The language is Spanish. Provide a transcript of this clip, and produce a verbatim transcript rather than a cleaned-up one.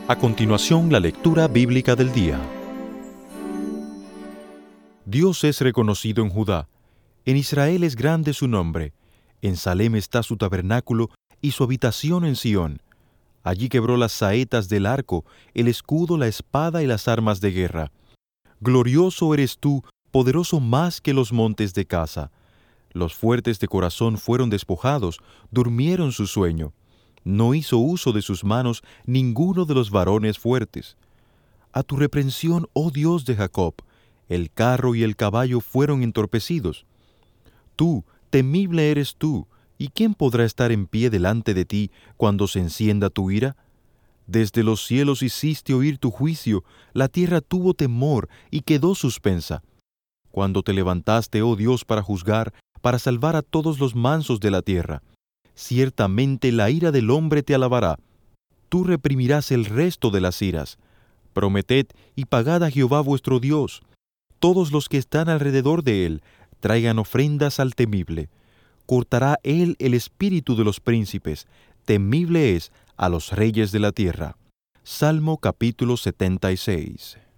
A continuación, la lectura bíblica del día. Dios es reconocido en Judá. En Israel es grande su nombre. En Salem está su tabernáculo y su habitación en Sión. Allí quebró las saetas del arco, el escudo, la espada y las armas de guerra. Glorioso eres tú, poderoso más que los montes de Casa. Los fuertes de corazón fueron despojados, durmieron su sueño. No hizo uso de sus manos ninguno de los varones fuertes. A tu reprensión, oh Dios de Jacob, el carro y el caballo fueron entorpecidos. Tú, temible eres tú, ¿y quién podrá estar en pie delante de ti cuando se encienda tu ira? Desde los cielos hiciste oír tu juicio, la tierra tuvo temor y quedó suspensa. Cuando te levantaste, oh Dios, para juzgar, para salvar a todos los mansos de la tierra. Ciertamente la ira del hombre te alabará. Tú reprimirás el resto de las iras. Prometed y pagad a Jehová vuestro Dios. Todos los que están alrededor de él, traigan ofrendas al temible. Cortará él el espíritu de los príncipes. Temible es a los reyes de la tierra. Salmo capítulo setenta y seis.